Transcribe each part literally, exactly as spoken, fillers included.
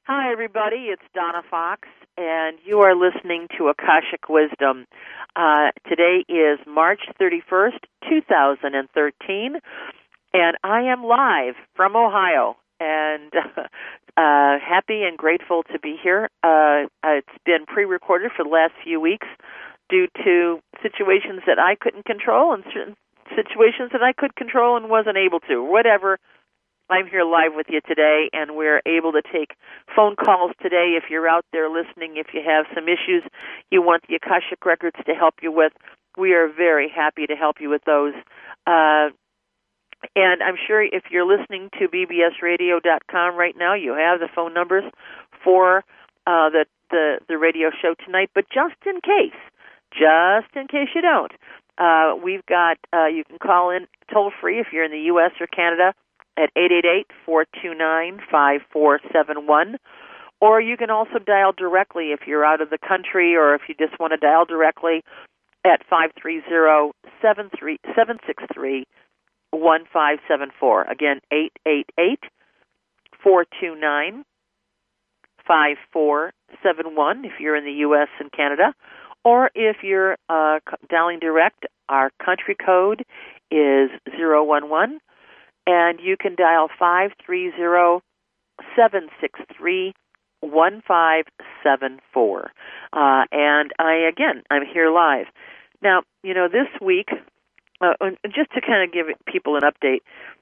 Hi, everybody. It's Donna Fox, and you are listening to Akashic Wisdom. Uh, today is March thirty-first, two thousand thirteen, and I am live from Ohio, and uh, happy and grateful to be here. Uh, it's been pre-recorded for the last few weeks due to situations that I couldn't control and certain situations that I could control and wasn't able to, whatever. I'm here live with you today, and we're able to take phone calls today. If you're out there listening, if you have some issues you want the Akashic Records to help you with, we are very happy to help you with those. Uh, and I'm sure if you're listening to B B S radio dot com right now, you have the phone numbers for uh, the, the, the radio show tonight. But just in case, just in case you don't, uh, we've got, uh, you can call in toll-free if you're in the U S or Canada, at eight eight eight, four two nine, five four seven one, or you can also dial directly if you're out of the country, or if you just want to dial directly at five three zero, seven six three, one five seven four. Again, eight eight eight, four two nine, five four seven one if you're in the U S and Canada, or if you're uh, dialing direct, our country code is zero one one. And you can dial five three zero, seven six three, one five seven four. Uh, and I, again, I'm here live. Now, you know, this week, uh, just to kind of give people an update,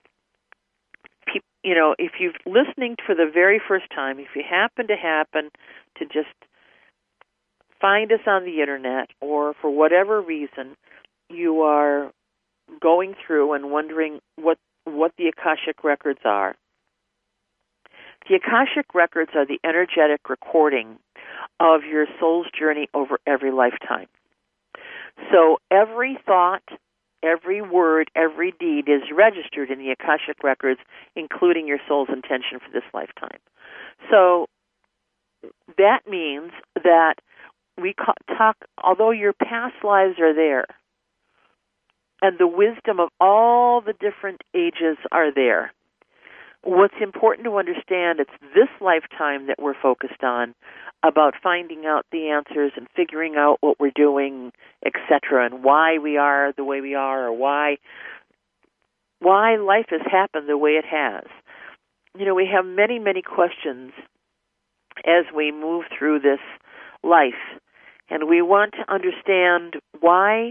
pe- you know, if you're listening for the very first time, if you happen to happen to just find us on the Internet, or for whatever reason you are going through and wondering what what the Akashic Records are. The Akashic Records are the energetic recording of your soul's journey over every lifetime. So every thought, every word, every deed is registered in the Akashic Records, including your soul's intention for this lifetime. So that means that we talk, although your past lives are there, and the wisdom of all the different ages are there, what's important to understand, it's this lifetime that we're focused on, about finding out the answers and figuring out what we're doing, et cetera, and why we are the way we are, or why why life has happened the way it has. You know, we have many, many questions as we move through this life, and we want to understand why.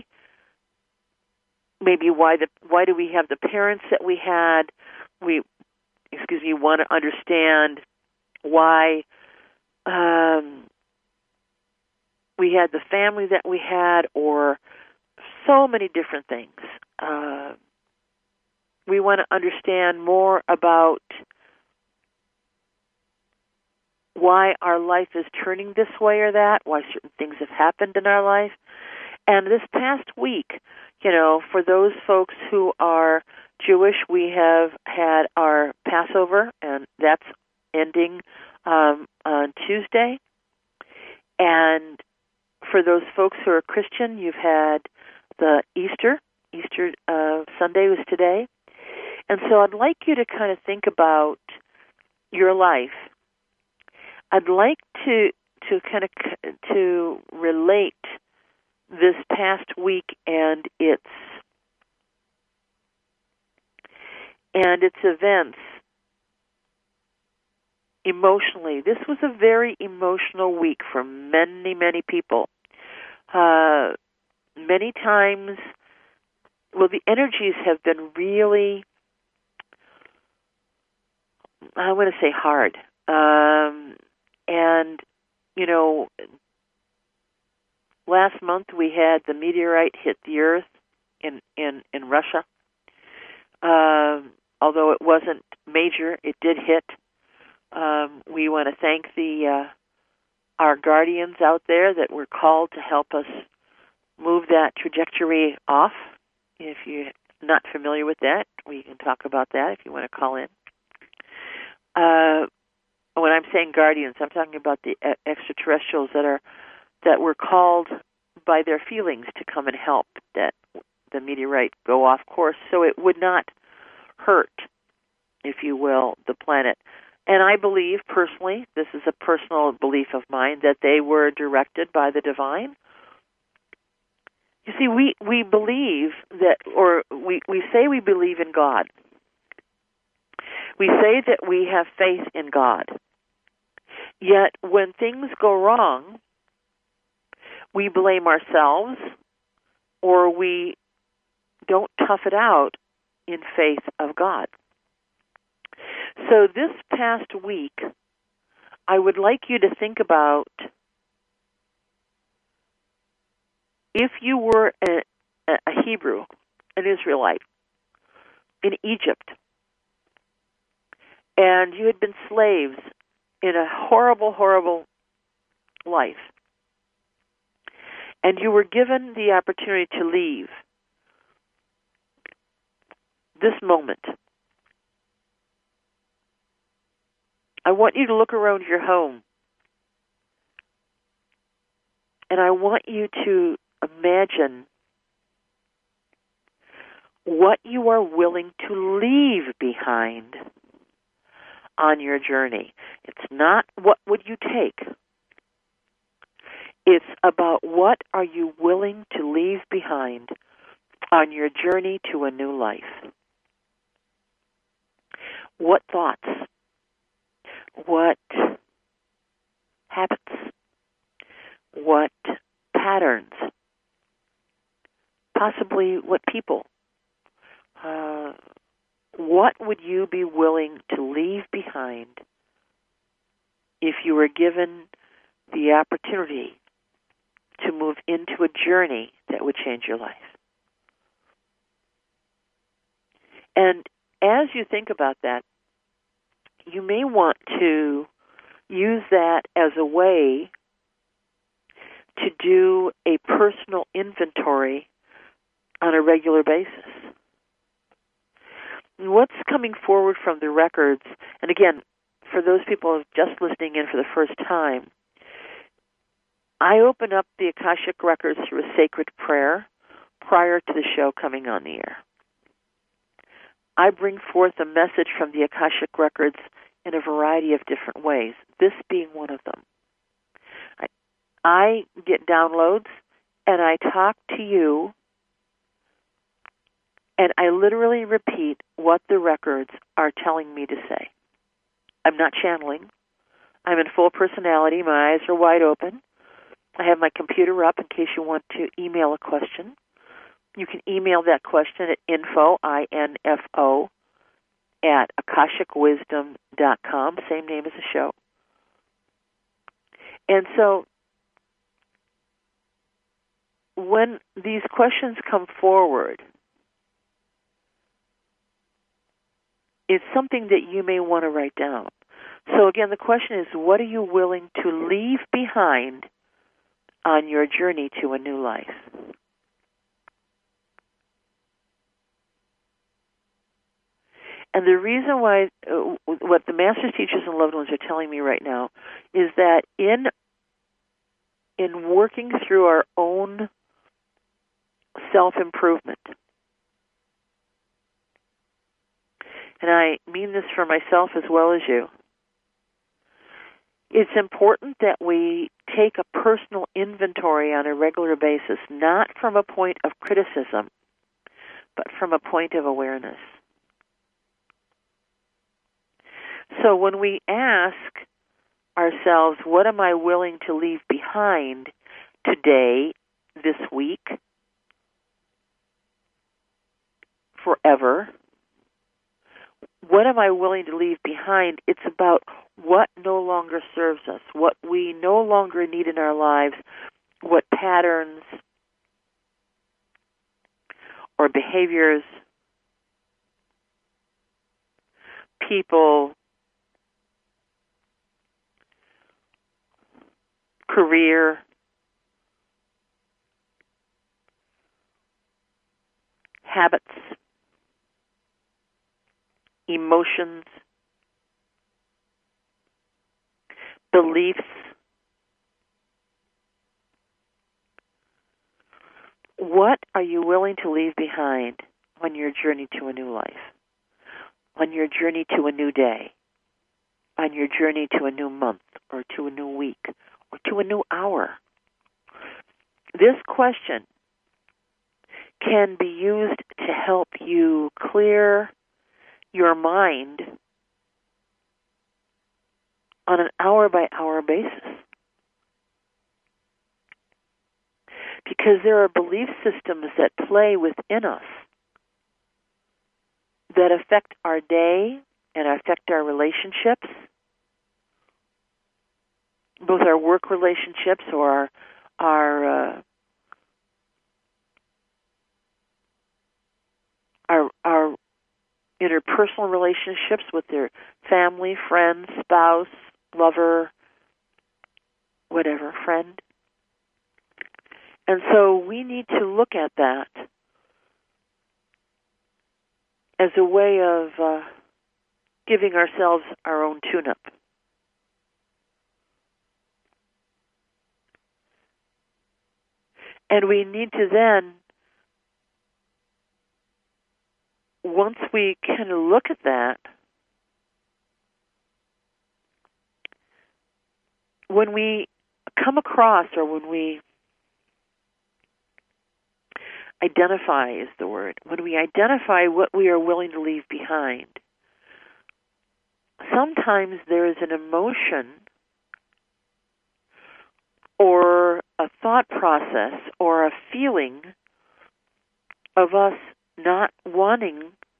Maybe why the why do we have the parents that we had? We, excuse me, want to understand why um, we had the family that we had, or so many different things. Uh, we want to understand more about why our life is turning this way or that, why certain things have happened in our life. And this past week, you know, for those folks who are Jewish, we have had our Passover, and that's ending um, on Tuesday. And for those folks who are Christian, you've had the Easter. Easter uh, Sunday was today. And so I'd like you to kind of think about your life. I'd like to to kind of to relate this past week and its and its events emotionally. This was a very emotional week for many, many people. Uh, many times, well, the energies have been really, I want to say hard. Um, and, you know, last month we had the meteorite hit the Earth in, in, in Russia. Um, although it wasn't major, it did hit. Um, we want to thank the uh, our guardians out there that were called to help us move that trajectory off. If you're not familiar with that, we can talk about that if you want to call in. Uh, when I'm saying guardians, I'm talking about the extraterrestrials that are that were called by their feelings to come and help that the meteorite go off course so it would not hurt, if you will, the planet. And I believe personally, this is a personal belief of mine, that they were directed by the divine. You see, we, we believe that, or we, we say we believe in God. We say that we have faith in God. Yet when things go wrong, we blame ourselves, or we don't tough it out in faith of God. So this past week, I would like you to think about if you were a, a Hebrew, an Israelite, in Egypt, and you had been slaves in a horrible, horrible life, and you were given the opportunity to leave this moment. I want you to look around your home, and I want you to imagine what you are willing to leave behind on your journey. It's not what would you take. It's about what are you willing to leave behind on your journey to a new life. What thoughts? What habits? What patterns? Possibly what people? Uh, what would you be willing to leave behind if you were given the opportunity to move into a journey that would change your life? And as you think about that, you may want to use that as a way to do a personal inventory on a regular basis. And what's coming forward from the records, and again, for those people just listening in for the first time, I open up the Akashic Records through a sacred prayer prior to the show coming on the air. I bring forth a message from the Akashic Records in a variety of different ways, this being one of them. I, I get downloads, and I talk to you, and I literally repeat what the records are telling me to say. I'm not channeling. I'm in full personality. My eyes are wide open. I have my computer up in case you want to email a question. You can email that question at info, I N F O, at akashic wisdom dot com, same name as the show. And so when these questions come forward, it's something that you may want to write down. So again, the question is, what are you willing to leave behind on your journey to a new life? And the reason why, uh, what the Masters, Teachers, and Loved Ones are telling me right now is that in in working through our own self-improvement, and I mean this for myself as well as you, it's important that we take a personal inventory on a regular basis, not from a point of criticism, but from a point of awareness. So when we ask ourselves, what am I willing to leave behind today, this week, forever? What am I willing to leave behind? It's about what no longer serves us, what we no longer need in our lives, what patterns or behaviors, people, career, habits, emotions, beliefs, what are you willing to leave behind on your journey to a new life, on your journey to a new day? on your journey to a new month or to a new week or to a new hour. This question can be used to help you clear your mind on an hour-by-hour basis. Because there are belief systems that play within us that affect our day and affect our relationships, both our work relationships or our, our uh, our our interpersonal relationships with their family, friends, spouse, lover, whatever, friend. And so we need to look at that as a way of uh, giving ourselves our own tune-up. And we need to then, once we kind of look at that, when we come across or when we identify is the word, when we identify what we are willing to leave behind, sometimes there is an emotion or a thought process or a feeling of us not wanting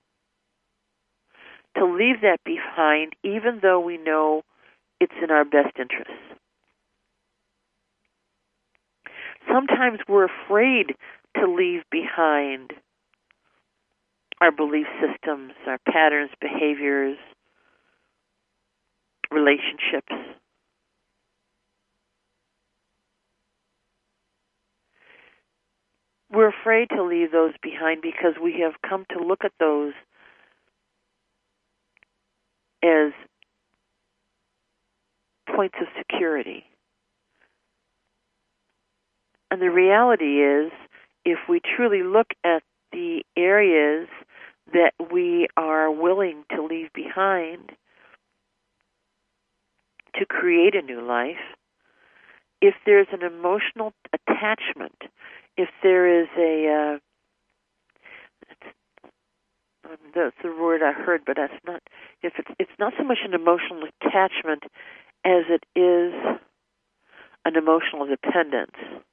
to leave that behind, even though we know it's in our best interests. Sometimes we're afraid to leave behind our belief systems, our patterns, behaviors, relationships. We're afraid to leave those behind because we have come to look at those as points of security. And the reality is, if we truly look at the areas that we are willing to leave behind to create a new life, if there's an emotional attachment, if there is a, uh, that's the word I heard, but that's not, if it's, it's not so much an emotional attachment as it is an emotional dependence,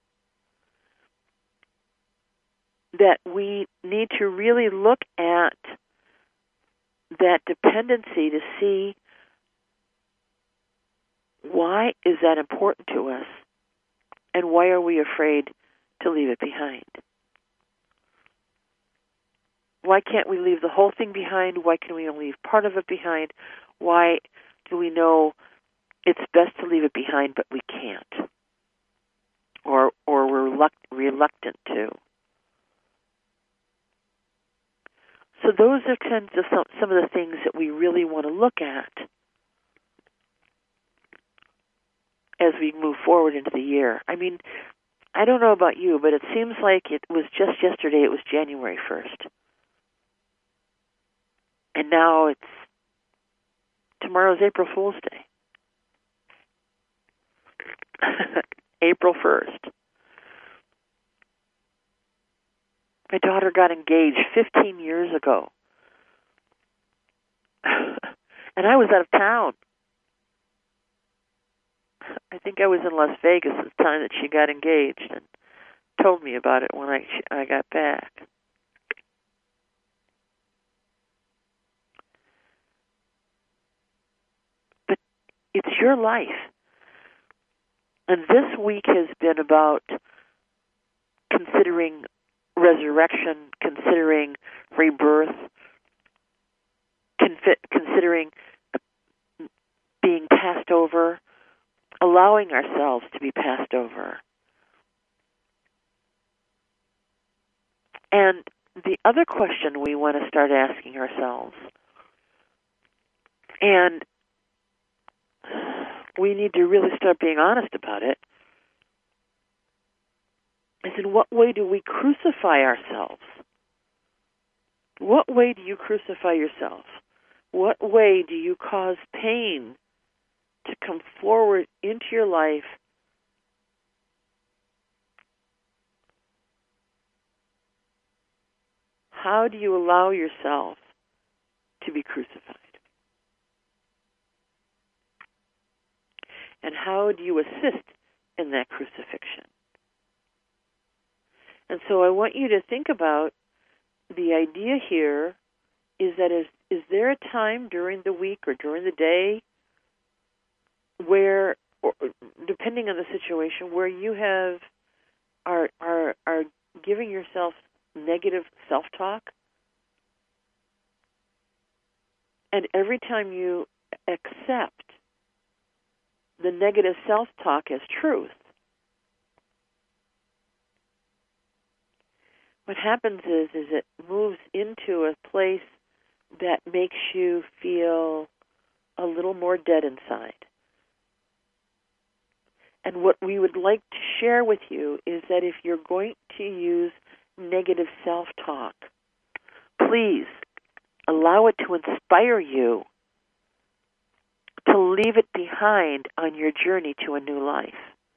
that we need to really look at that dependency to see why is that important to us and why are we afraid to leave it behind. Why can't we leave the whole thing behind? Why can we only leave part of it behind? Why do we know it's best to leave it behind but we can't? Or or we're reluct- reluctant to? So those are kinds of some, some of the things that we really want to look at as we move forward into the year. I mean, I don't know about you, but it seems like it was just yesterday, it was January first. And now it's, tomorrow's April Fool's Day. April first. My daughter got engaged fifteen years ago. And I was out of town. I think I was in Las Vegas at the time that she got engaged and told me about it when I I got back. But it's your life. And this week has been about considering resurrection, considering rebirth, considering being passed over, allowing ourselves to be passed over. And the other question we want to start asking ourselves, and we need to really start being honest about it, is in what way do we crucify ourselves? What way do you crucify yourself? What way do you cause pain to come forward into your life how do you allow yourself to be crucified? And how do you assist in that crucifixion? And so I want you to think about the idea here is that is, is there a time during the week or during the day where, or, depending on the situation, where you have are are are giving yourself negative self-talk? And every time you accept the negative self-talk as truth, what happens is, is it moves into a place that makes you feel a little more dead inside. And what we would like to share with you is that if you're going to use negative self-talk, please allow it to inspire you to leave it behind on your journey to a new life.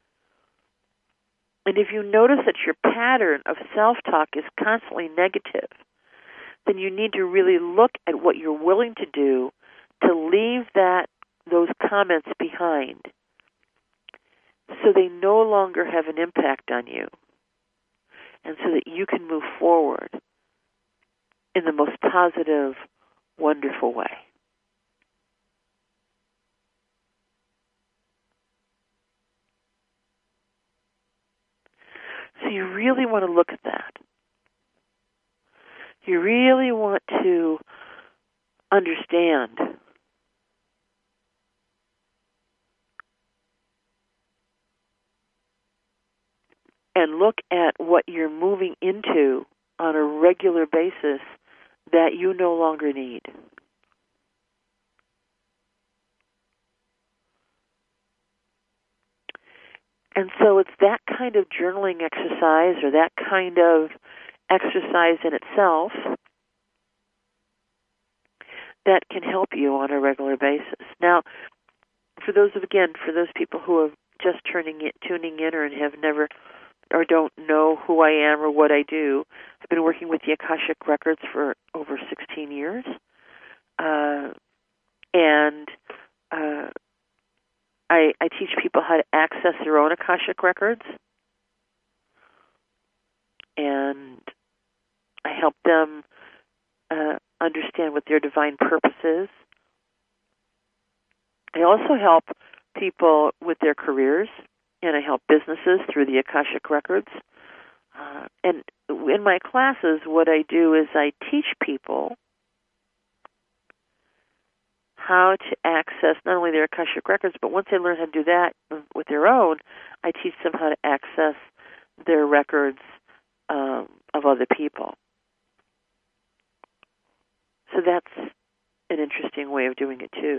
And if you notice that your pattern of self-talk is constantly negative, then you need to really look at what you're willing to do to leave that those comments behind so they no longer have an impact on you and so that you can move forward in the most positive, wonderful way. So you really want to look at that. You really want to understand and look at what you're moving into on a regular basis that you no longer need. And so it's that kind of journaling exercise or that kind of exercise in itself that can help you on a regular basis. Now, for those of, again, for those people who are just turning it, tuning in or have never or don't know who I am or what I do, I've been working with the Akashic Records for over sixteen years. Uh, and uh, I, I teach people how to access their own Akashic Records. And I help them uh, understand what their divine purpose is. I also help people with their careers, and I help businesses through the Akashic Records. Uh, and in my classes, what I do is I teach people how to access not only their Akashic Records, but once they learn how to do that with their own, I teach them how to access their records um, of other people. So that's an interesting way of doing it, too.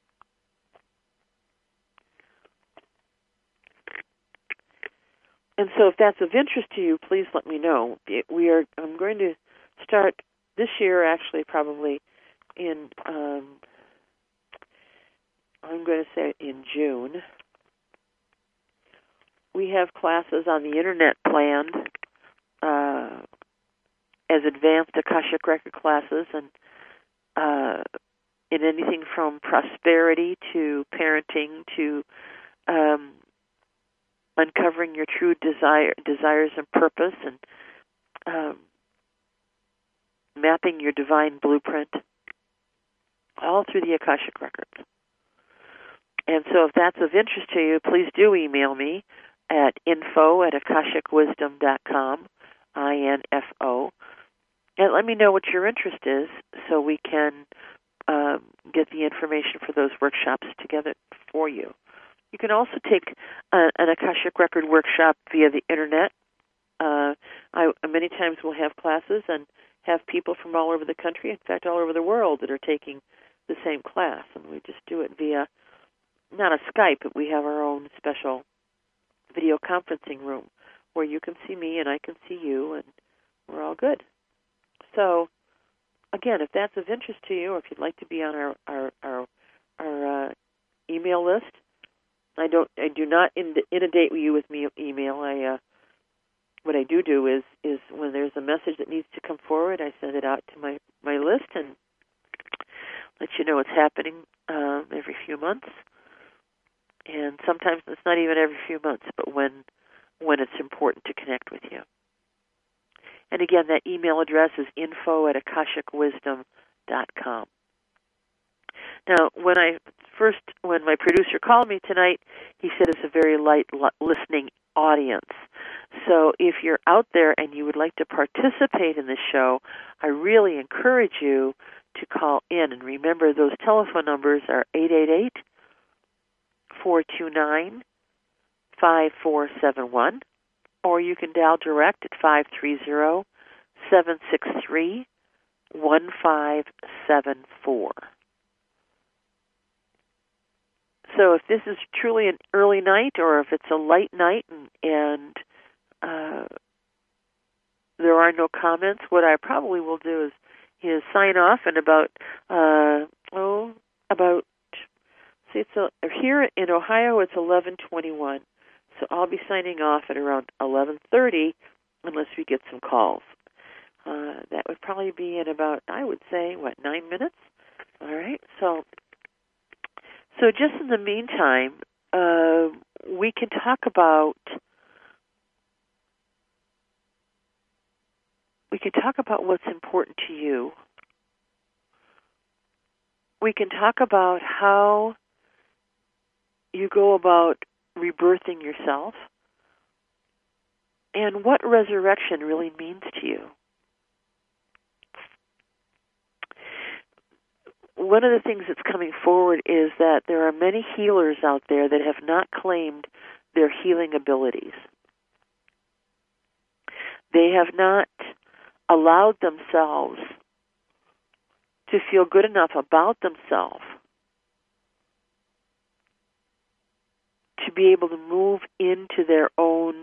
And so if that's of interest to you, please let me know. We are. I'm going to start this year, actually, probably in, um, I'm going to say in June. We have classes on the Internet planned uh, as advanced Akashic Record classes, and uh, in anything from prosperity to parenting to um, uncovering your true desire, desires and purpose, and um, mapping your divine blueprint, all through the Akashic Records. And so if that's of interest to you, please do email me at info at akashic wisdom dot com, I N F O, and let me know what your interest is so we can um, get the information for those workshops together for you. You can also take a, an Akashic Record workshop via the Internet. Uh, I many times will have classes and have people from all over the country, in fact, all over the world, that are taking the same class. And we just do it via, not a Skype, but we have our own special video conferencing room where you can see me and I can see you, and we're all good. So, again, if that's of interest to you, or if you'd like to be on our, our, our, our uh, email list, I don't. I do not inundate you with me email. I uh, what I do do is is when there's a message that needs to come forward, I send it out to my my list and let you know what's happening uh, every few months. And sometimes it's not even every few months, but when when it's important to connect with you. And again, that email address is info at akashic wisdom dot com. Now, when I first, when my producer called me tonight, he said it's a very light listening audience. So if you're out there and you would like to participate in this show, I really encourage you to call in. And remember, those telephone numbers are eight eight eight, four two nine, five four seven one, or you can dial direct at five three zero, seven six three, one five seven four. So if this is truly an early night or if it's a light night and, and uh, there are no comments, what I probably will do is, is sign off in about, uh, oh, about, see, it's a, here in Ohio it's eleven twenty-one. So I'll be signing off at around eleven thirty unless we get some calls. Uh, that would probably be in about, I would say, what, nine minutes? All right, so... So just in the meantime, uh, we can talk about we can talk about what's important to you. We can talk about how you go about rebirthing yourself and what resurrection really means to you. One of the things that's coming forward is that there are many healers out there that have not claimed their healing abilities. They have not allowed themselves to feel good enough about themselves to be able to move into their own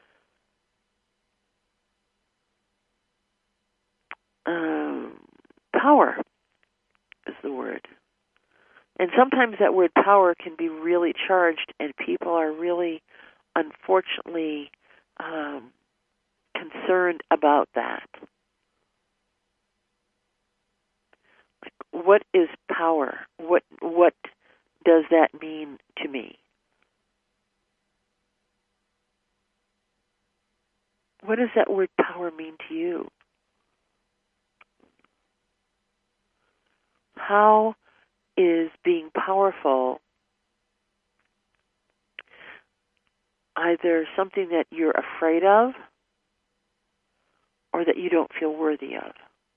um, power. Is the word. And sometimes that word power can be really charged, and people are really, unfortunately, um, concerned about that. What is power? What what does that mean to me? What does that word power mean to you? How is being powerful either something that you're afraid of or that you don't feel worthy of?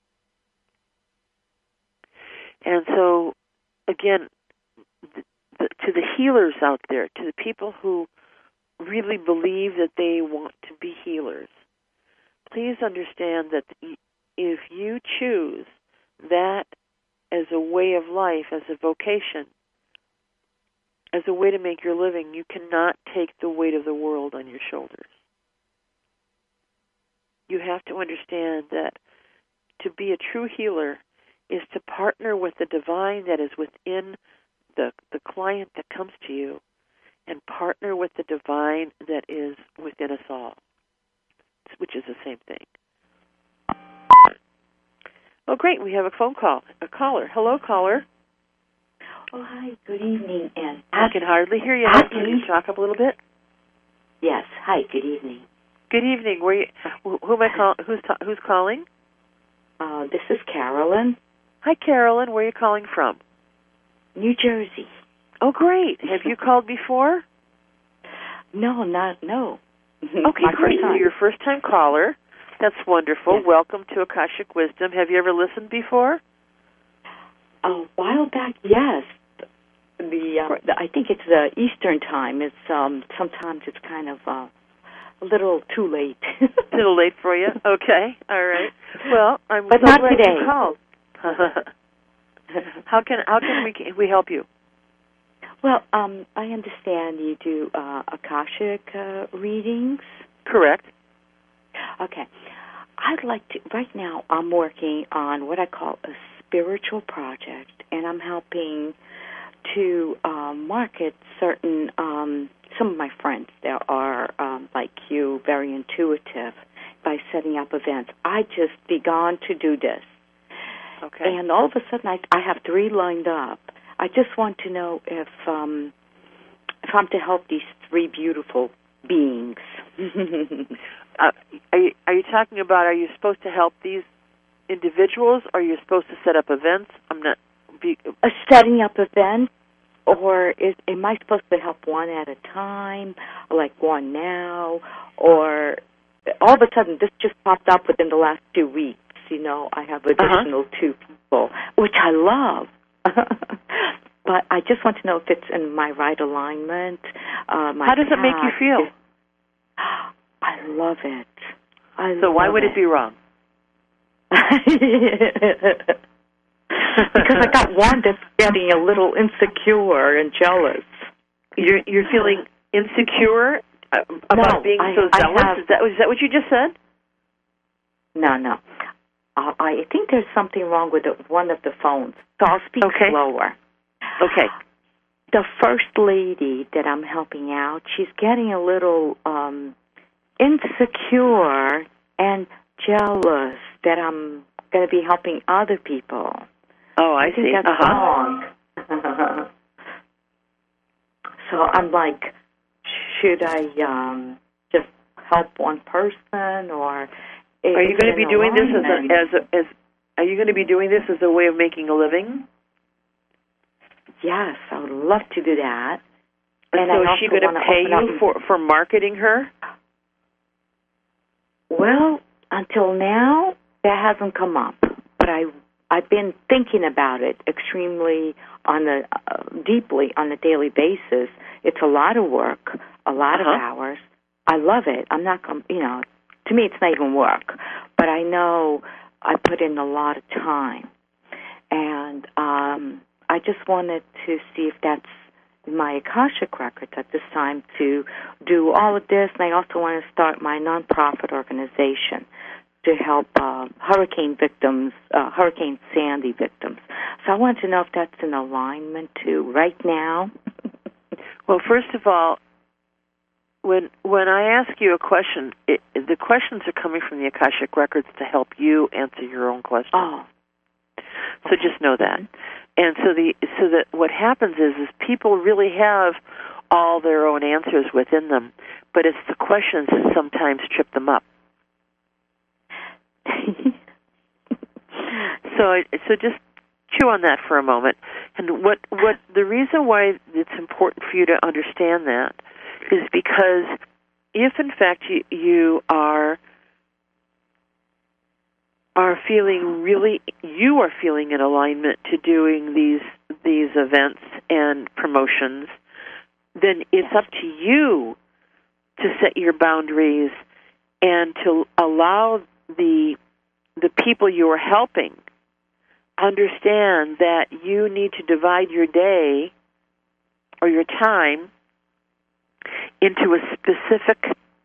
And so, again, the, the, to the healers out there, to the people who really believe that they want to be healers, please understand that if you choose that as a way of life, as a vocation, as a way to make your living, you cannot take the weight of the world on your shoulders. You have to understand that to be a true healer is to partner with the divine that is within the, the client that comes to you and partner with the divine that is within us all, which is the same thing. Oh, great. We have a phone call, a caller. Hello, caller. Oh, hi. Good evening. And I can hardly hear you. Can you talk up a little bit? Yes. Hi. Good evening. Good evening. Where you, who, who am I call, who's, ta- who's calling? Uh, this is Carolyn. Hi, Carolyn. Where are you calling from? New Jersey. Oh, great. Have you called before? No, not, no. Okay, great. So you're a first-time caller. That's wonderful. Yes. Welcome to Akashic Wisdom. Have you ever listened before? A while back, yes. The, uh, the I think it's the Eastern time. It's um sometimes it's kind of uh, a little too late. A little late for you. Okay. All right. Well, I'm but so not glad today. you called. how can how can we we help you? Well, um, I understand you do uh, Akashic uh, readings. Correct. Okay. I'd like to, right now I'm working on what I call a spiritual project, and I'm helping to uh, market certain um, um, some of my friends that are um, like you, very intuitive by setting up events. I just began to do this. Okay. And all of a sudden, I, I have three lined up. I just want to know if um, if I'm to help these three beautiful beings. uh, are you, are you talking about, are you supposed to help these individuals, or are you supposed to set up events? I'm not... Be, uh, setting up events, or is, am I supposed to help one at a time, like one now, or all of a sudden this just popped up within the last two weeks. You know, I have additional uh-huh. two people, which I love. But I just want to know if it's in my right alignment. Uh, my How does it make you feel? Is, I love it. I so love why would it. it be wrong? Because I got one that's getting a little insecure and jealous. You're, you're feeling insecure about no, being I, so zealous? I have, is, that, is that what you just said? No, no. Uh, I think there's something wrong with the, one of the phones, so I'll speak okay. slower. Okay. The first lady that I'm helping out, she's getting a little um, insecure and jealous that I'm going to be helping other people. Oh, I, I think see. that's uh-huh. wrong. So I'm like, should I um, just help one person, or... Are you going to be doing this as a, as a, as are you going to be doing this as a way of making a living? Yes, I would love to do that. And, and so is she going to pay you for, for marketing her? Well, until now, that hasn't come up. But I I've been thinking about it extremely on the uh, deeply on a daily basis. It's a lot of work, a lot uh-huh. of hours. I love it. I'm not going, you know. To me, it's not even work, but I know I put in a lot of time, and um, I just wanted to see if that's my Akashic records at this time to do all of this, and I also want to start my nonprofit organization to help uh, hurricane victims, uh, Hurricane Sandy victims. So I wanted to know if that's in alignment too right now. Well, first of all, When when I ask you a question, it, the questions are coming from the Akashic Records to help you answer your own questions. Oh, so okay. Just know that. And so the so that what happens is is people really have all their own answers within them, but it's the questions that sometimes trip them up. so so just chew on that for a moment. And what what the reason why it's important for you to understand that is because if, in fact, you, you are are feeling really, you are feeling in alignment to doing these these events and promotions, then it's up to you to set your boundaries and to allow the the people you are helping understand that you need to divide your day or your time into a specific,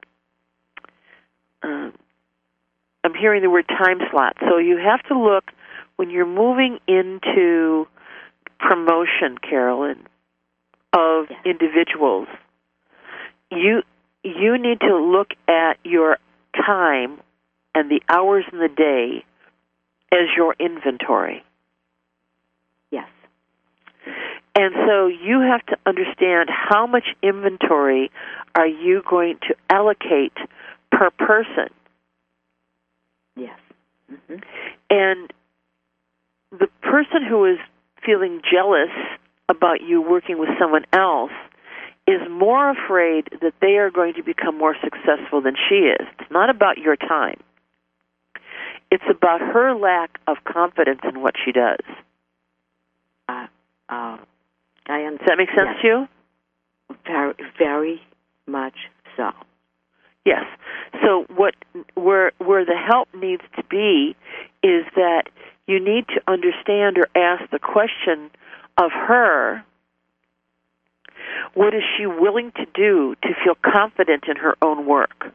uh, I'm hearing the word time slot. So you have to look, when you're moving into promotion, Carolyn, of yes. individuals, you you need to look at your time and the hours in the day as your inventory. Yes. And so you have to understand how much inventory are you going to allocate per person. Yes. Mm-hmm. And the person who is feeling jealous about you working with someone else is more afraid that they are going to become more successful than she is. It's not about your time. It's about her lack of confidence in what she does. Uh, uh, I understand. Does that make sense yes. to you? Very, very much so. Yes. So what where where the help needs to be is that you need to understand or ask the question of her, what is she willing to do to feel confident in her own work?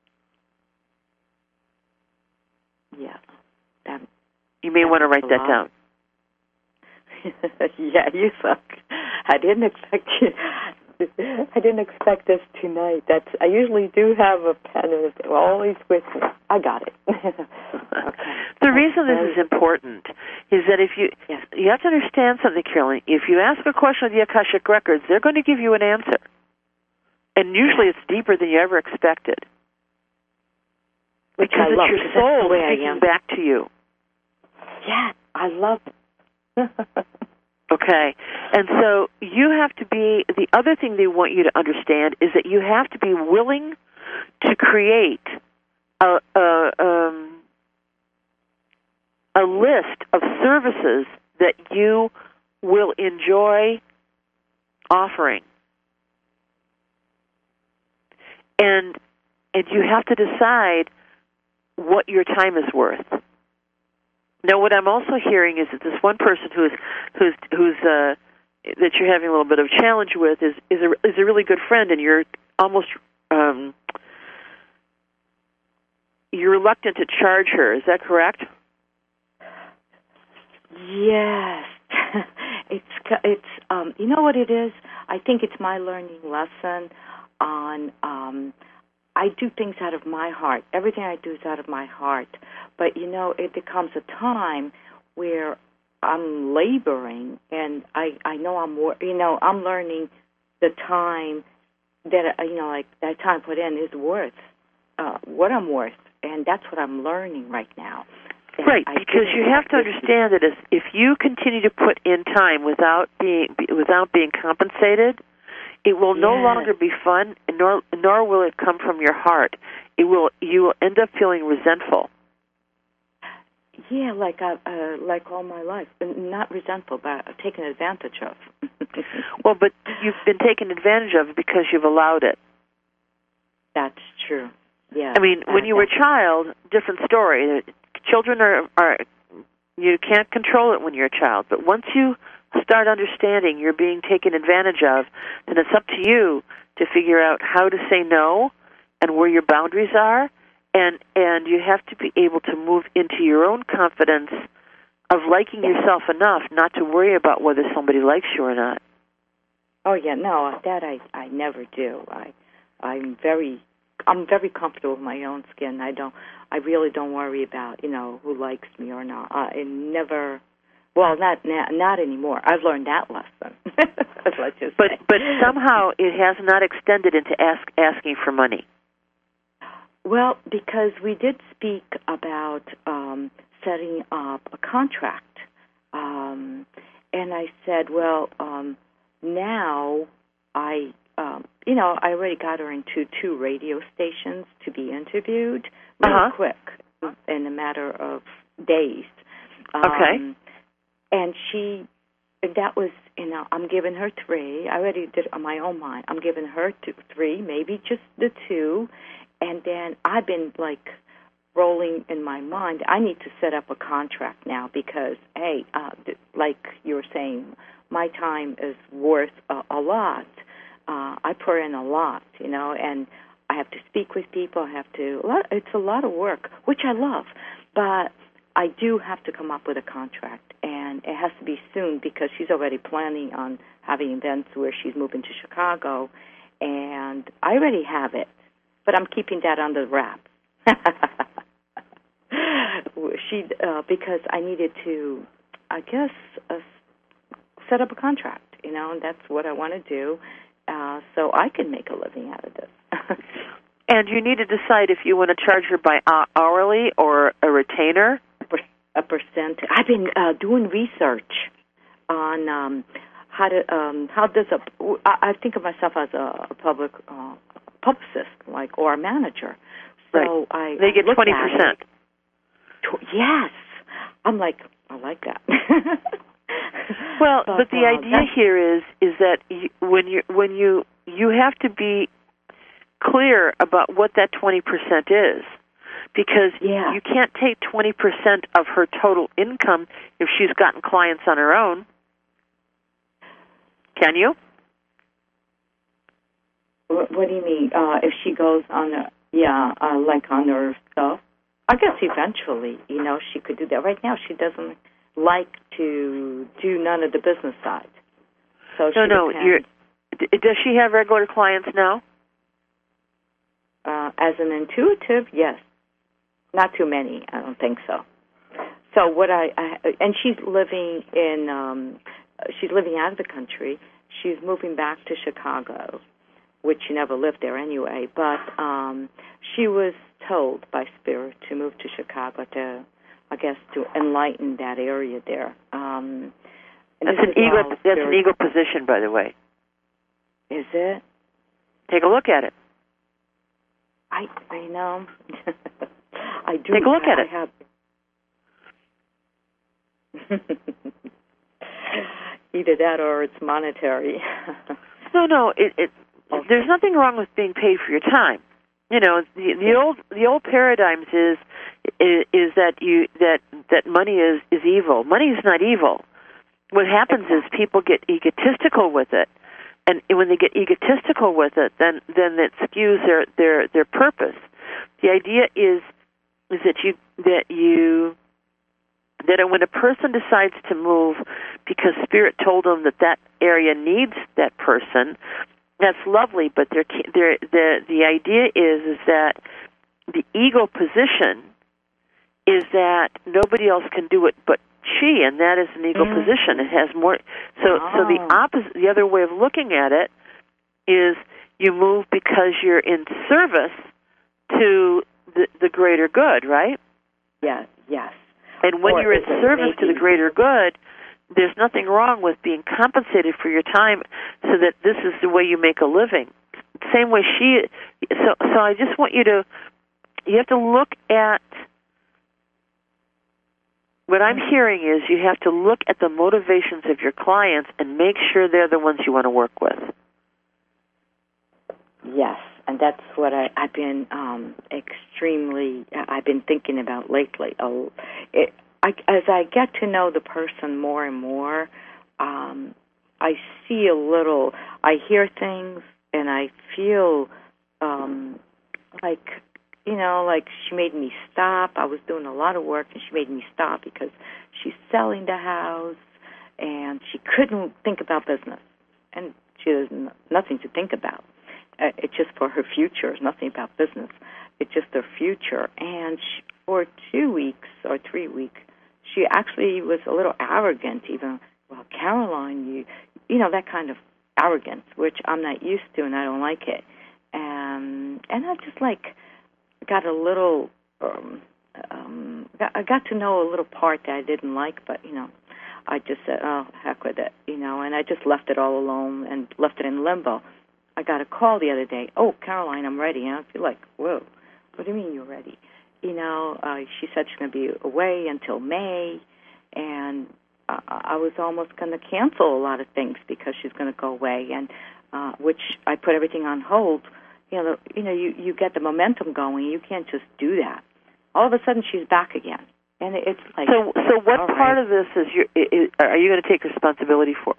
Yeah. That, you may want to write that lot. down. Yeah, you suck. I didn't expect you. I didn't expect this tonight. That's I usually do have a pen and it's always with me. I got it. Okay. The reason this is important is that if you yes. you have to understand something, Carolyn. If you ask a question of the Akashic Records, they're going to give you an answer, and usually it's deeper than you ever expected. Which because I love, it's your soul speaking back to you. Yeah, I love it. Okay, and so you have to be, the other thing they want you to understand is that you have to be willing to create a, a, um, a list of services that you will enjoy offering. And and you have to decide what your time is worth. Now, what I'm also hearing is that this one person who's who's who's uh, that you're having a little bit of challenge with is is a is a really good friend, and you're almost um, you're reluctant to charge her. Is that correct? Yes, it's it's um, you know what it is. I think it's my learning lesson on. Um, I do things out of my heart. Everything I do is out of my heart. But, you know, it becomes a time where I'm laboring, and I, I know I'm, you know, I'm learning the time that, you know, like that time put in is worth uh, what I'm worth. And that's what I'm learning right now. And right, I because you have to understand that if you continue to put in time without being without being compensated, it will no yes. longer be fun, nor nor will it come from your heart. It will. You will end up feeling resentful. Yeah, like I, uh, like all my life, not resentful, but taken advantage of. Well, but you've been taken advantage of because you've allowed it. That's true. Yeah. I mean, when you were a child, different story. Children are are you can't control it when you're a child, but once you start understanding you're being taken advantage of, then it's up to you to figure out how to say no and where your boundaries are, and and you have to be able to move into your own confidence of liking yeah. yourself enough not to worry about whether somebody likes you or not. Oh yeah, no, that I I never do. I I'm very I'm very comfortable with my own skin. I don't I really don't worry about, you know, who likes me or not. I never Well, not not anymore. I've learned that lesson. Let's just but say. but somehow it has not extended into ask, asking for money. Well, because we did speak about um, setting up a contract, um, and I said, well, um, now I, um, you know, I already got her into two radio stations to be interviewed real uh-huh. quick in a matter of days. Um, okay. And she, that was, you know, I'm giving her three. I already did it on my own mind. I'm giving her two, three, maybe just the two. And then I've been, like, rolling in my mind. I need to set up a contract now because, hey, uh, like you were saying, my time is worth a, a lot. Uh, I pour in a lot, you know, and I have to speak with people. I have to, a lot, it's a lot of work, which I love. But I do have to come up with a contract, and it has to be soon because she's already planning on having events where she's moving to Chicago, and I already have it, but I'm keeping that under wraps. she, uh, because I needed to, I guess, uh, set up a contract, you know, and that's what I want to do, uh, so I can make a living out of this. And you need to decide if you want to charge her by hourly or a retainer. A percent. I've been uh, doing research on um, how to um, how does a. I think of myself as a public uh, publicist, like or a manager. So right. I they get twenty percent. Yes, I'm like I like that. Well, but, but the uh, idea here is is that you, when you when you you have to be clear about what that twenty percent is. Because yeah. you can't take twenty percent of her total income if she's gotten clients on her own. Can you? What, what do you mean? Uh, if she goes on, a, yeah, uh, like on her stuff? I guess eventually, you know, she could do that. Right now, she doesn't like to do none of the business side. So no, she no, depends. you're, D- does she have regular clients now? Uh, as an intuitive, yes. Not too many. I don't think so. So what I, I and she's living in um, she's living out of the country. She's moving back to Chicago, which she never lived there anyway. But um, she was told by Spirit to move to Chicago to, I guess, to enlighten that area there. Um, that's an ego. That's Spirit. An ego position, by the way. Is it? Take a look at it. I I know. I do. Take a look I, at it. I have. Either that or it's monetary. no, no. It, it okay. There's nothing wrong with being paid for your time. You know, the, the old the old paradigms is, is is that you that that money is is evil. Money is not evil. What happens is people get egotistical with it, and when they get egotistical with it, then then it skews their their their purpose. The idea is is that you that you that when a person decides to move because Spirit told them that that area needs that person, that's lovely. But they're, they're, the the idea is is that the ego position is that nobody else can do it but she, and that is an ego mm-hmm. position. It has more. So oh. so the opposite, the other way of looking at it is you move because you're in service to the, the greater good, right? Yes. Yes. And when or you're in service to the greater good, there's nothing wrong with being compensated for your time so that this is the way you make a living. Same way she, so so I just want you to, you have to look at, what I'm hearing is you have to look at the motivations of your clients and make sure they're the ones you want to work with. Yes. And that's what I, I've been um, extremely, I've been thinking about lately. Oh, it, I, as I get to know the person more and more, um, I see a little, I hear things and I feel um, like, you know, like she made me stop. I was doing a lot of work and she made me stop because she's selling the house and she couldn't think about business. And she has n- nothing to think about. Uh, it's just for her future. It's nothing about business. It's just her future. And she, for two weeks or three weeks, she actually was a little arrogant even. Well, Caroline, you you know, that kind of arrogance, which I'm not used to and I don't like it. Um, and I just, like, got a little, um, um, got, I got to know a little part that I didn't like, but, you know, I just said, oh, heck with it, you know, and I just left it all alone and left it in limbo. I got a call the other day. Oh, Caroline, I'm ready. And I feel like, whoa, what do you mean you're ready? You know, uh, she said she's going to be away until May, and uh, I was almost going to cancel a lot of things because she's going to go away, and uh, which I put everything on hold. You know, the, you know, you, you get the momentum going. You can't just do that. All of a sudden, she's back again, and it's like. So, so what part right. of this is your? Is, are you going to take responsibility for?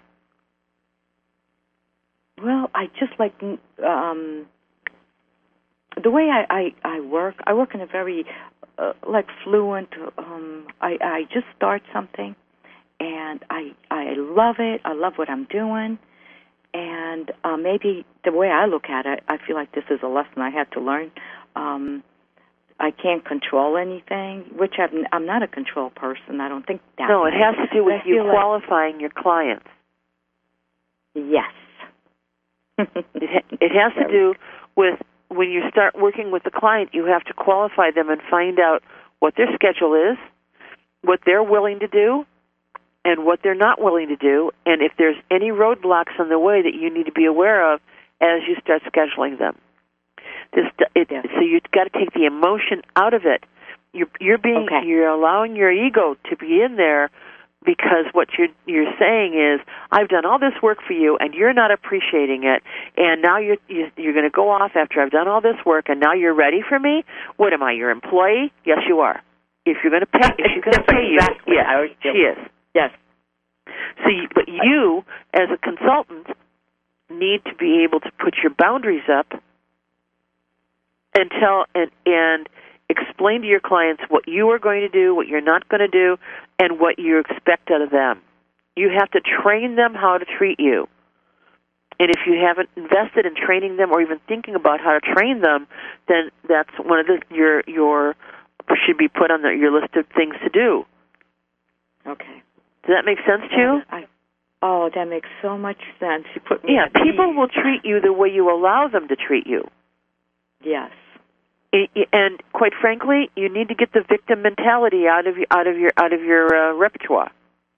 Well, I just like um, the way I, I, I work. I work in a very uh, like fluent. Um, I, I just start something, and I I love it. I love what I'm doing, and uh, maybe the way I look at it, I feel like this is a lesson I had to learn. Um, I can't control anything, which I'm, I'm not a control person. I don't think that. No, it has to do with you qualifying like, your clients. Yes. it, ha- it has to do with when you start working with the client, you have to qualify them and find out what their schedule is, what they're willing to do, and what they're not willing to do, and if there's any roadblocks on the way that you need to be aware of as you start scheduling them. This, it, yeah. So you've got to take the emotion out of it. You're, you're being, okay. you're allowing your ego to be in there, because what you're you're saying is, I've done all this work for you, and you're not appreciating it, and now you're you're going to go off after I've done all this work, and now you're ready for me? What am I, your employee? Yes, you are. If you're going to pay, if she's going to pay you, exactly. yeah, she is. Yes. So, you, but you, as a consultant, need to be able to put your boundaries up and tell and and. explain to your clients what you are going to do, what you're not going to do, and what you expect out of them. You have to train them how to treat you. And if you haven't invested in training them or even thinking about how to train them, then that's one of the your your should be put on the, your list of things to do. Okay. Does that make sense to you? I, oh, that makes so much sense. You put me Yeah, at people ease. will treat you the way you allow them to treat you. Yes. And quite frankly, you need to get the victim mentality out of your out of your out of your uh, repertoire.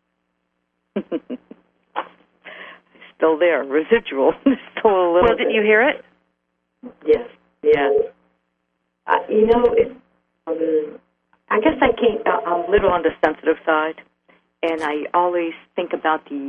Still there, residual. Still a little. Well, didn't you hear it? Yes, yes. Uh, you know, it, um, I guess I can't. Uh, I'm a little on the sensitive side, and I always think about the.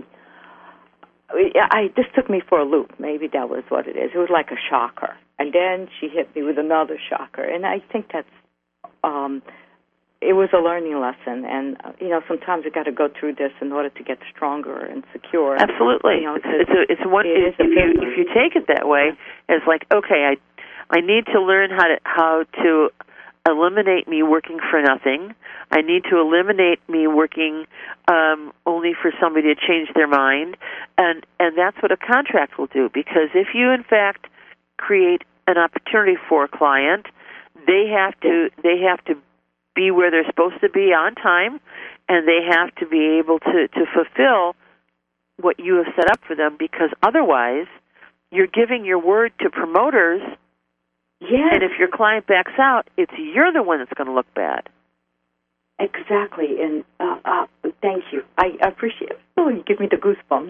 I this took me for a loop. Maybe that was what it is. It was like a shocker, and then she hit me with another shocker, and I think that's. Um, it was a learning lesson, and uh, you know, sometimes you got to go through this in order to get stronger and secure. Absolutely, you know, it's, it's a, it's one. it if you if you take it that way, it's like, okay, I I need to learn how to how to eliminate me working for nothing. I need to eliminate me working um, only for somebody to change their mind, and and that's what a contract will do. Because if you in fact create an opportunity for a client, they have to they have to be where they're supposed to be on time, and they have to be able to, to fulfill what you have set up for them, because otherwise you're giving your word to promoters, yes. and if your client backs out, it's you're the one that's going to look bad. Exactly, and uh, uh, thank you. I appreciate it. Oh, you give me the goosebumps.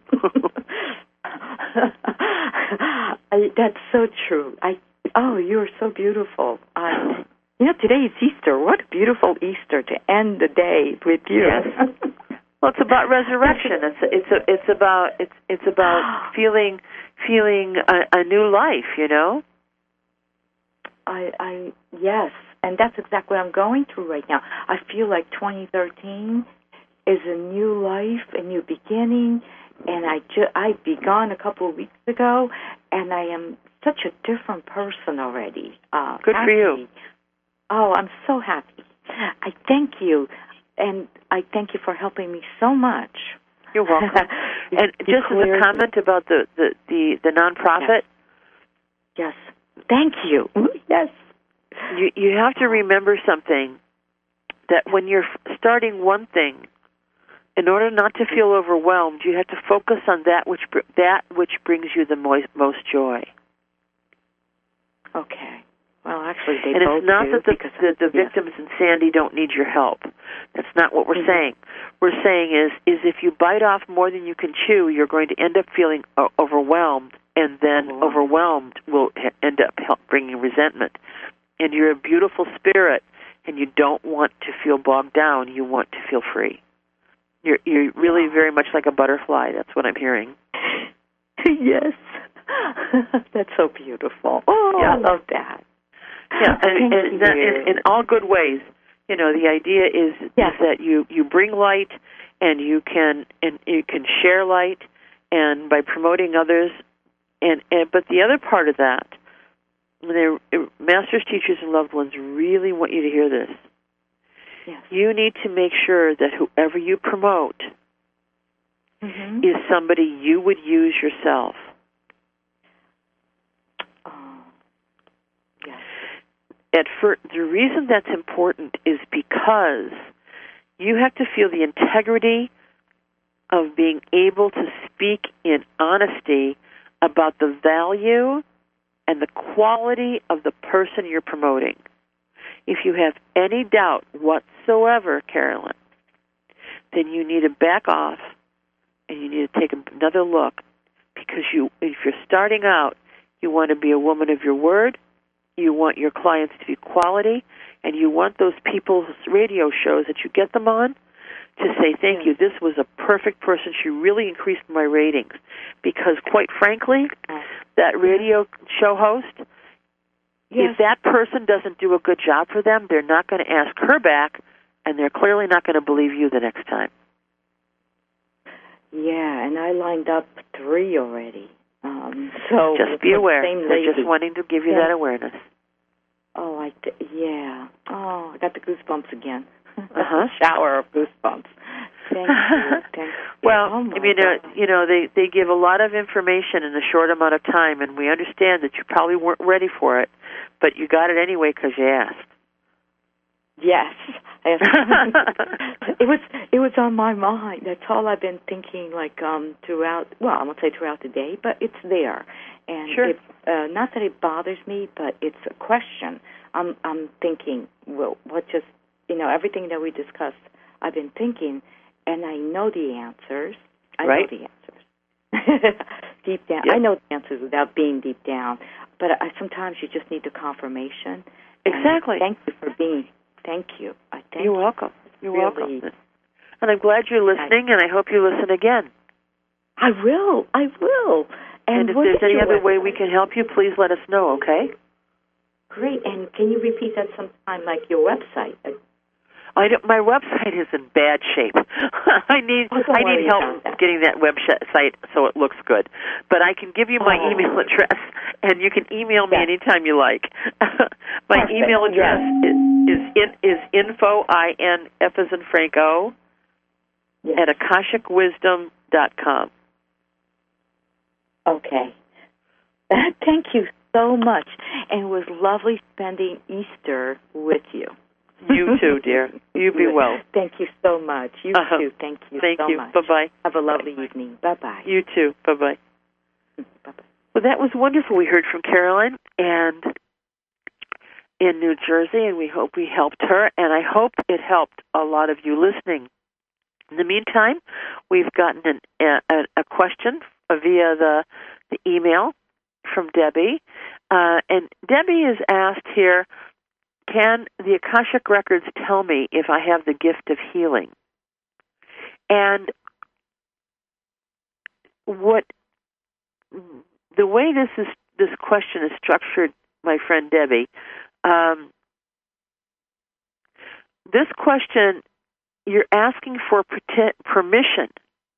I, that's so true. I oh, you're so beautiful. I, You know, today is Easter. What a beautiful Easter to end the day with you. Yes. Well, it's about resurrection. It's it's a, it's about it's it's about feeling feeling a, a new life. You know. I I yes, and that's exactly what I'm going through right now. I feel like twenty thirteen is a new life, a new beginning, and I ju- I've begun a couple of weeks ago, and I am such a different person already. Uh, Good happy. for you. Oh, I'm so happy. I thank you, and I thank you for helping me so much. You're welcome. And you just as a comment about the, the, the, the nonprofit. Yes. yes. Thank you. Yes. You, you have to remember something, that when you're starting one thing, in order not to feel overwhelmed, you have to focus on that which that which brings you the most, most joy. Okay. Well, actually, they and both it's not do that the, because, the, the yes. victims in Sandy don't need your help. That's not what we're mm-hmm. saying. We're saying is, is if you bite off more than you can chew, you're going to end up feeling uh, overwhelmed, and then overwhelmed. overwhelmed will ha- end up help bringing resentment. And you're a beautiful spirit, and you don't want to feel bogged down. You want to feel free. You're, you're really very much like a butterfly. That's what I'm hearing. Yes. That's so beautiful. Oh, yeah. I love that. Yeah, and, and that, in, in all good ways. You know, the idea is, yes. is that you, you bring light, and you can and you can share light, and by promoting others. And, and but the other part of that, when masters, teachers, and loved ones really want you to hear this. Yes. You need to make sure that whoever you promote mm-hmm. is somebody you would use yourself. At first, the reason that's important is because you have to feel the integrity of being able to speak in honesty about the value and the quality of the person you're promoting. If you have any doubt whatsoever, Carolyn, then you need to back off and you need to take another look, because you, if you're starting out, you want to be a woman of your word. You want your clients to be quality, and you want those people's radio shows that you get them on to say, thank you, this was a perfect person. She really increased my ratings. Because, quite frankly, that radio show host, yes. if that person doesn't do a good job for them, they're not going to ask her back, and they're clearly not going to believe you the next time. Yeah, and I lined up three already. Um, so just be aware. Same They're just wanting to give you yeah. that awareness. Oh, I th- yeah. Oh, I got the goosebumps again. Uh-huh. Shower of goosebumps. Thank you. Thank you. Well, oh I mean, uh, you know, they, they give a lot of information in a short amount of time, and we understand that you probably weren't ready for it, but you got it anyway because you asked. Yes. it was it was on my mind. That's all I've been thinking, like um, throughout. Well, I won't say throughout the day, but it's there, and sure. It, uh, not that it bothers me, but it's a question. I'm I'm thinking, well, what just you know everything that we discussed. I've been thinking, and I know the answers. I right. know the answers deep down. Yep. I know the answers without being deep down, but I, sometimes you just need the confirmation. Exactly. And thank you for being. Thank you. I thank you're welcome. You're really, welcome. And I'm glad you're listening, I, and I hope you listen again. I will. I will. And, and if there's any other way we can help you, please let us know, okay? Great. And can you repeat that sometime, like your website? I don't, my website is in bad shape. I need oh, I need help that. getting that website so it looks good. But I can give you my oh. email address, and you can email me yes. anytime you like. My Perfect. email address yes. is is, in, is info, I N F as in Franco, yes. at akashic wisdom dot com. Okay. Thank you so much. And it was lovely spending Easter with you. You too, dear. You be well. Thank you so much. You uh-huh. too. Thank you Thank so you. much. Bye-bye. Have a lovely evening. Bye-bye. You too. Bye-bye. Bye-bye. Well, that was wonderful. We heard from Caroline and in New Jersey, and we hope we helped her, and I hope it helped a lot of you listening. In the meantime, we've gotten an, a, a question via the, the email from Debbie, uh, and Debbie is asked here, can the Akashic Records tell me if I have the gift of healing? And what the way this is this question is structured, my friend Debbie, um, this question, you're asking for permission.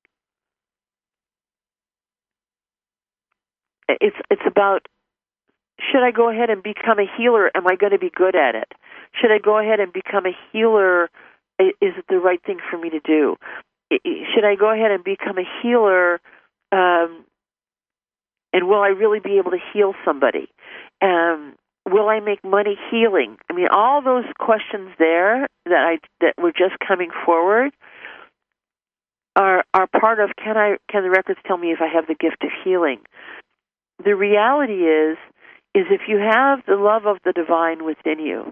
It's it's about, should I go ahead and become a healer? Am I going to be good at it? Should I go ahead and become a healer? Is it the right thing for me to do? Should I go ahead and become a healer? Um, and will I really be able to heal somebody? Um, will I make money healing? I mean, all those questions there that I that were just coming forward are are part of, can I can the records tell me if I have the gift of healing? The reality is, is if you have the love of the divine within you,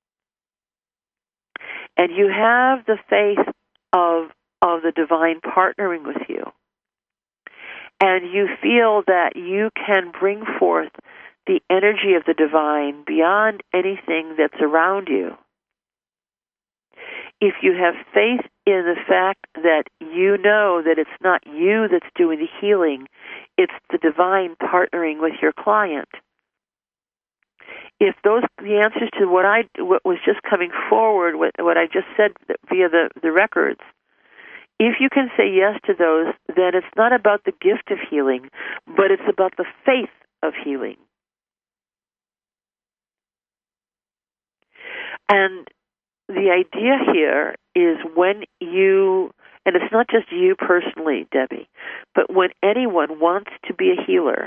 and you have the faith of of the divine partnering with you, and you feel that you can bring forth the energy of the divine beyond anything that's around you, if you have faith in the fact that you know that it's not you that's doing the healing, it's the divine partnering with your client, if those the answers to what I what was just coming forward, what, what I just said via the, the records, if you can say yes to those, then it's not about the gift of healing, but it's about the faith of healing. And the idea here is when you, and it's not just you personally, Debbie, but when anyone wants to be a healer,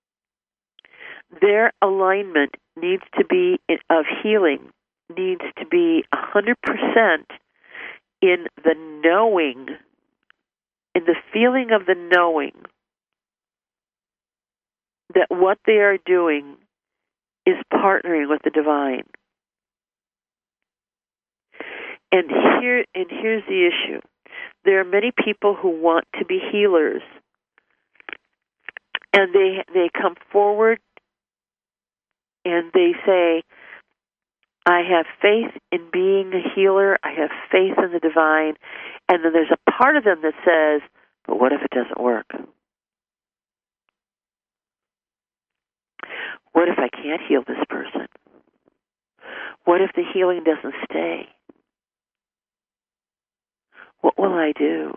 their alignment needs to be of healing, needs to be one hundred percent in the knowing, in the feeling of the knowing that what they are doing is partnering with the divine. And here, and here's the issue. There are many people who want to be healers, and they they come forward and they say, I have faith in being a healer, I have faith in the divine, and then there's a part of them that says, but what if it doesn't work? What if I can't heal this person? What if the healing doesn't stay? What will I do?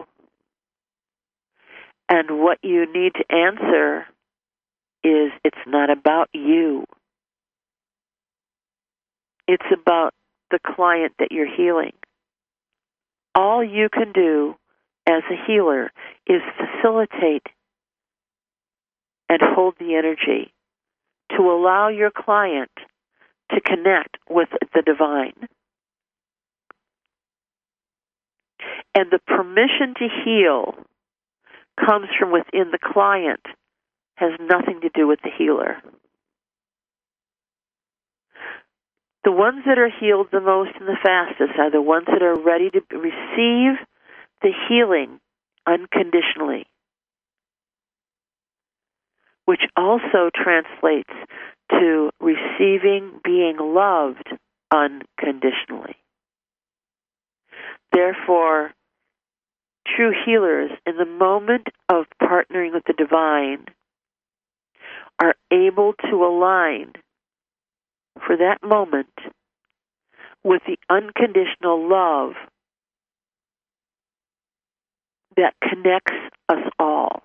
And what you need to answer is, it's not about you. It's about the client that you're healing. All you can do as a healer is facilitate and hold the energy to allow your client to connect with the divine. And the permission to heal comes from within the client, has nothing to do with the healer. The ones that are healed the most and the fastest are the ones that are ready to receive the healing unconditionally, which also translates to receiving being loved unconditionally. Therefore, true healers, in the moment of partnering with the divine, are able to align for that moment with the unconditional love that connects us all.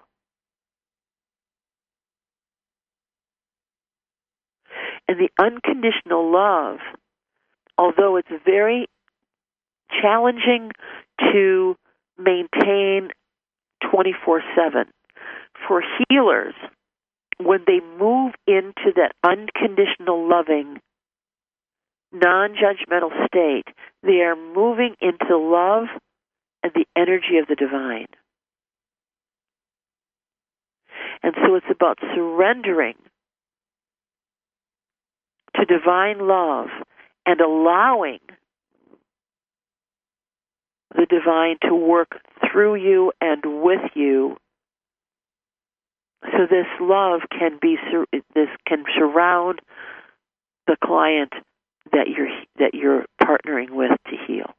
And the unconditional love, although it's very challenging to maintain twenty-four seven, for healers, when they move into that unconditional loving, non-judgmental state, they are moving into love and the energy of the divine. And so it's about surrendering to divine love and allowing the divine to work through you and with you, so this love can be this can surround the client that you're that you're partnering with to heal.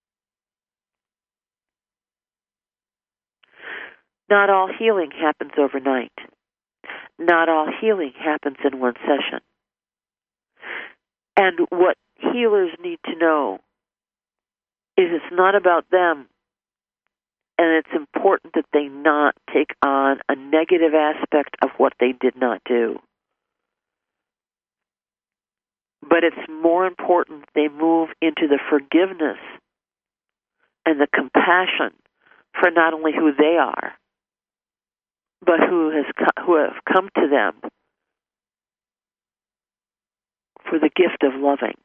Not all healing happens overnight. Not all healing happens in one session. And what healers need to know is it's not about them, and it's important that they not take on a negative aspect of what they did not do. But it's more important they move into the forgiveness and the compassion for not only who they are, but who has who have come to them for the gift of loving.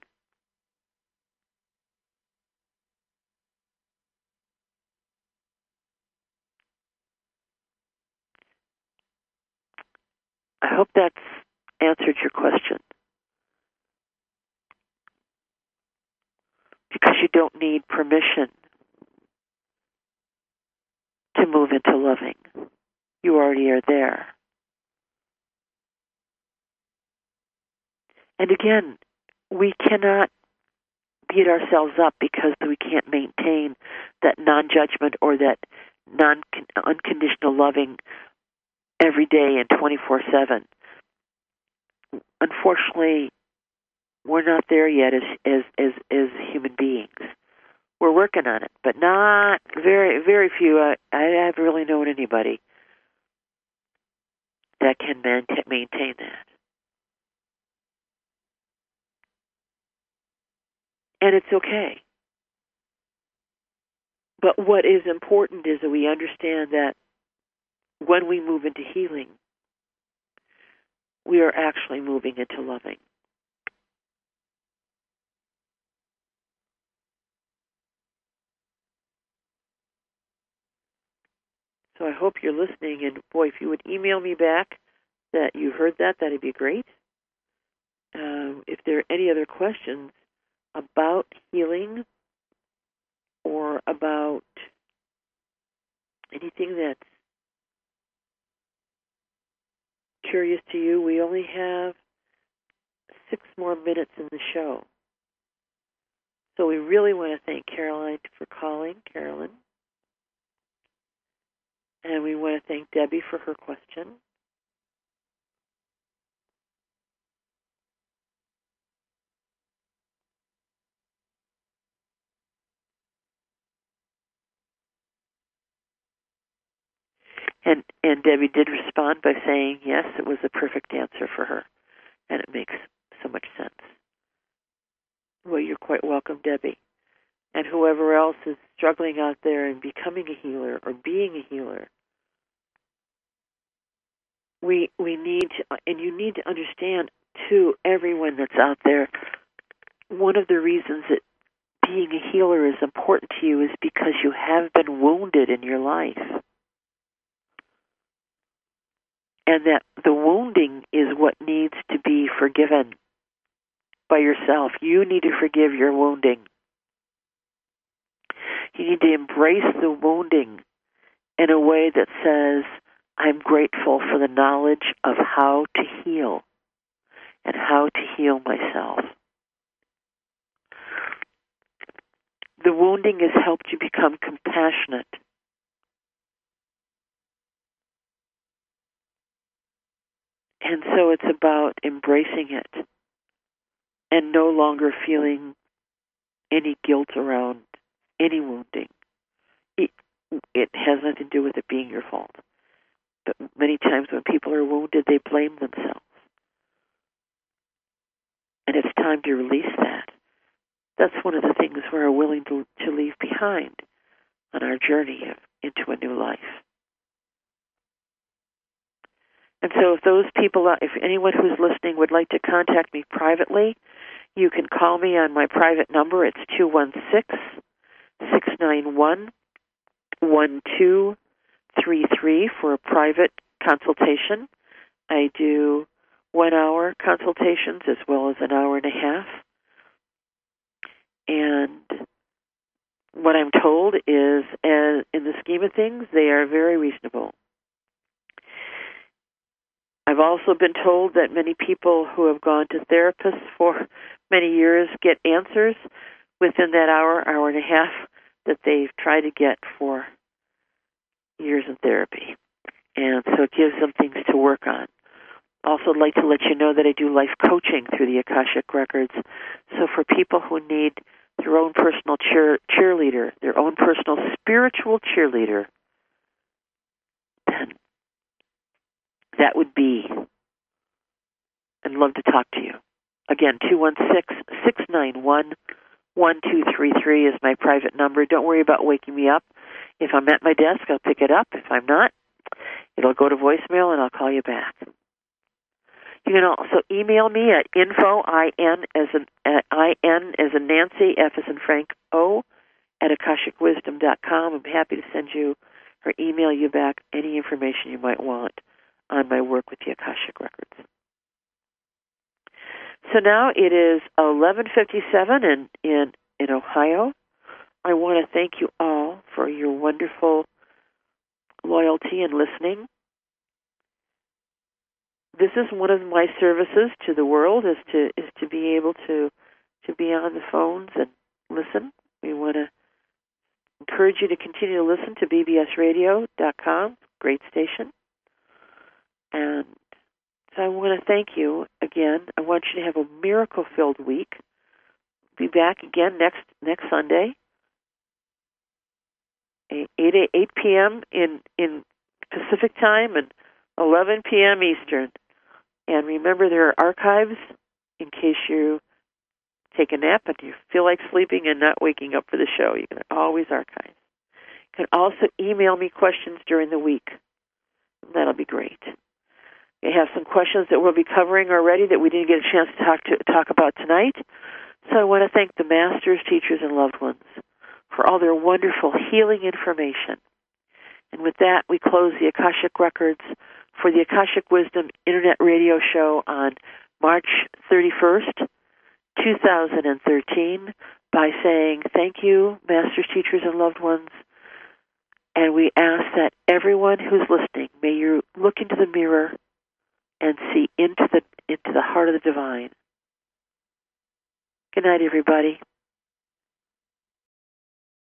I hope that's answered your question. Because you don't need permission to move into loving. You already are there. And again, we cannot beat ourselves up because we can't maintain that non-judgment or that non unconditional loving every day and twenty-four seven. Unfortunately, we're not there yet as, as as as human beings. We're working on it, but not very very few. I, I haven't really known anybody that can maintain that. And it's okay. But what is important is that we understand that when we move into healing, we are actually moving into loving. So I hope you're listening, and boy, if you would email me back that you heard that, that'd be great. Um, if there are any other questions about healing or about anything that's curious to you, we only have six more minutes in the show. So we really want to thank Caroline for calling, Carolyn. And we want to thank Debbie for her question. And and Debbie did respond by saying, yes, it was a perfect answer for her. And it makes so much sense. Well, you're quite welcome, Debbie. and whoever else is struggling out there and becoming a healer or being a healer. We we need to, and you need to understand, too, everyone that's out there, one of the reasons that being a healer is important to you is because you have been wounded in your life. And that the wounding is what needs to be forgiven by yourself. You need to forgive your wounding. You need to embrace the wounding in a way that says, I'm grateful for the knowledge of how to heal and how to heal myself. The wounding has helped you become compassionate. And so it's about embracing it and no longer feeling any guilt around any wounding. It, it has nothing to do with it being your fault. But many times when people are wounded, they blame themselves. And it's time to release that. That's one of the things we're willing to, to leave behind on our journey of, into a new life. And so if those people, if anyone who's listening would like to contact me privately, you can call me on my private number. It's two one six, six nine one, one two three three for a private consultation. I do one-hour consultations as well as an hour and a half. And what I'm told is, as in the scheme of things, they are very reasonable. I've also been told that many people who have gone to therapists for many years get answers within that hour, hour and a half that they've tried to get for years in therapy. And so it gives them things to work on. Also, I'd like to let you know that I do life coaching through the Akashic Records. So for people who need their own personal cheer, cheerleader, their own personal spiritual cheerleader, then that would be, I'd love to talk to you. Again, two one six, six nine one, one two three three is my private number. Don't worry about waking me up. If I'm at my desk, I'll pick it up. If I'm not, it'll go to voicemail and I'll call you back. You can also email me at info, I-N as in, at I-N as in Nancy, F as in Frank, O, at akashic wisdom dot com. I'm happy to send you or email you back any information you might want on my work with the Akashic Records. So now it is eleven fifty-seven in, in, in Ohio. I want to thank you all for your wonderful loyalty and listening. This is one of my services to the world, is to is to be able to to be on the phones and listen. We want to encourage you to continue to listen to b b s radio dot com, great station. And so I want to thank you again. I want you to have a miracle-filled week. Be back again next next Sunday, eight p.m. in in Pacific time and eleven p.m. Eastern. And remember, there are archives in case you take a nap and you feel like sleeping and not waking up for the show. You can always archive. You can also email me questions during the week. That'll be great. You have some questions that we'll be covering already that we didn't get a chance to talk to talk about tonight. So I want to thank the masters, teachers, and loved ones for all their wonderful healing information. And with that, we close the Akashic Records for the Akashic Wisdom Internet Radio Show on March thirty-first, two thousand thirteen, by saying thank you, masters, teachers, and loved ones. And we ask that everyone who's listening, may you look into the mirror and see into the into the heart of the divine. Good night, everybody.